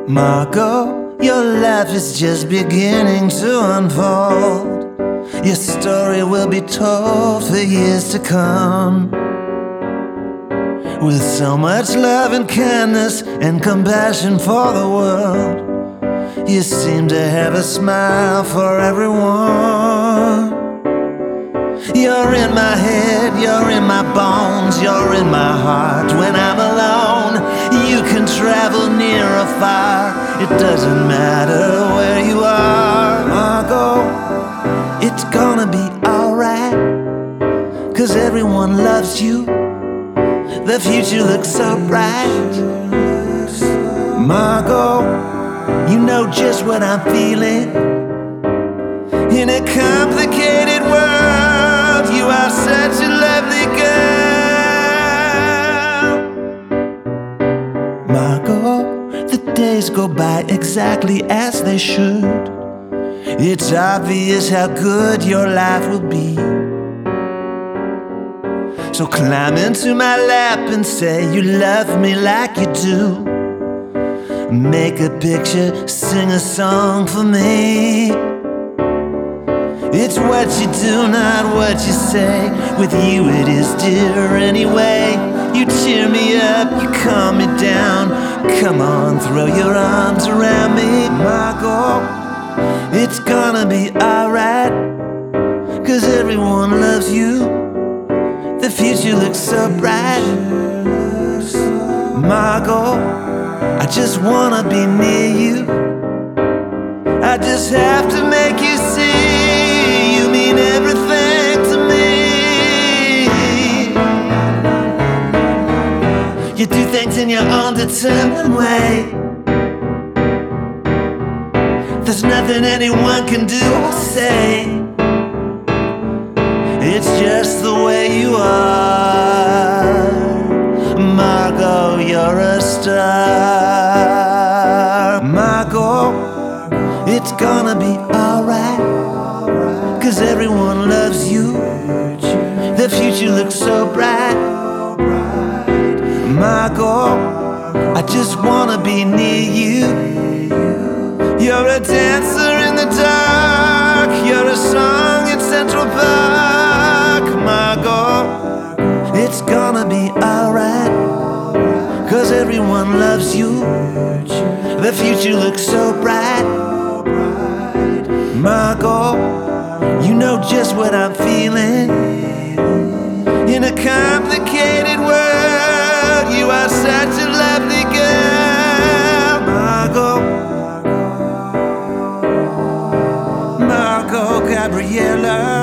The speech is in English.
Margot, your life is just beginning to unfold. Your story will be told for years to come. With so much love and kindness and compassion for the world, you seem to have a smile for everyone. You're in my head, you're in my bones, you're in my heart. When I'm alone, you can travel near or far. It doesn't matter where you are, Margot. It's gonna be alright, 'cause everyone loves you. The future looks so bright. Margot, you know just what I'm feeling. In a complicated world, you are such a lovely girl. Margot, the days go by exactly as they should. It's obvious how good your life will be. So climb into my lap and say you love me like you do. Make a picture, sing a song for me. It's what you do, not what you say. With you it is dear anyway. You cheer me up, you calm me down. Come on, throw your arms around me, Margot. It's gonna be alright, 'cause everyone loves you. The future looks so bright. Margot, I just wanna be near you. I just have to make you see you mean everything to me. You do things in your own determined way. There's nothing anyone can do or say. It's just the way you are. Margot, you're a star. Margot, it's gonna be alright, 'cause everyone loves you. The future looks so bright. Margot, I just wanna be near you. You're a dancer in the dark. You're a song in Central Park. Margot, it's gonna be alright, 'cause everyone loves you. The future looks so bright. Margot, you know just what I'm feeling. In a complicated world, you are such a lovely girl, Margot. Margot Gabriella.